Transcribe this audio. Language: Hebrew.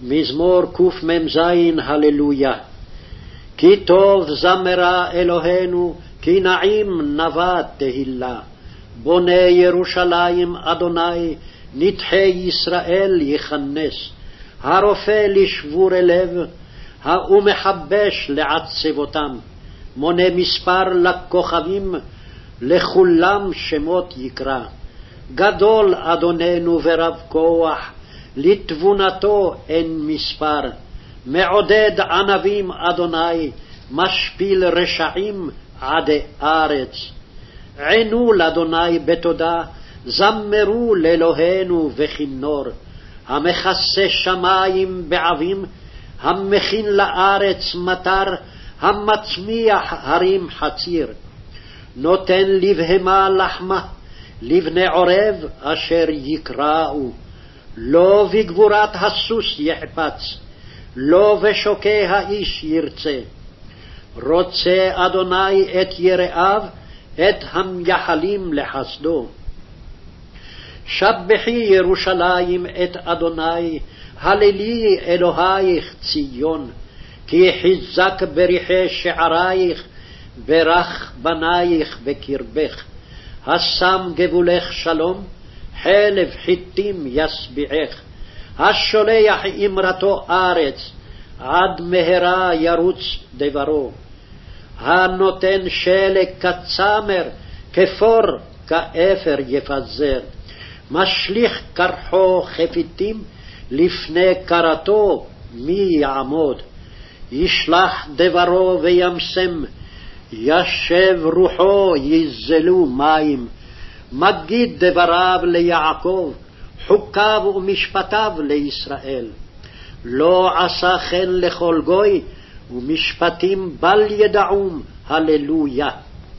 מזמור קמ"ז הללויה. כי טוב זמרה אלוהינו, כי נעים נבא תהילה. בונה ירושלים אדוני, נדחי ישראל יכנס. הרופא לשבור לב, ומחבש לעצבותם. מונה מספר לכוכבים, לכולם שמות יקרא. גדול אדוננו ורב כוח, לתבונתו אין מספר. מעודד ענבים אדוני, משפיל רשעים עדי ארץ. ענו לאדוני בתודה, זמרו לאלוהינו בכינור. המכסה שמים בעבים, המכין לארץ מטר, המצמיח הרים חציר. נותן לבהמה לחמה, לבני עורב אשר יקראו. לא בגבורת הסוס יחפץ, לא בשוקי האיש ירצה. רוצה אדוני את יראיו, את המייחלים לחסדו. שבחי ירושלים את אדוני, הללי אלוהיך ציון. כי חיזק בריחי שערייך, ברך בנייך בקרבך. השם גבולך שלום, חלב חיטים ישביעך. השולח אמרתו ארץ, עד מהרה ירוץ דברו. הנותן שלג כצמר, כפור כאפר יפזר. משליך קרחו חפיתים, לפני קרתו מי יעמוד. ישלח דברו וימסם, ישב רוחו יזלו מים. מגיד דבריו ליעקב, חוקיו ומשפטיו לישראל. לא עשה כן לכל גוי, ומשפטים בל ידעום, הללויה.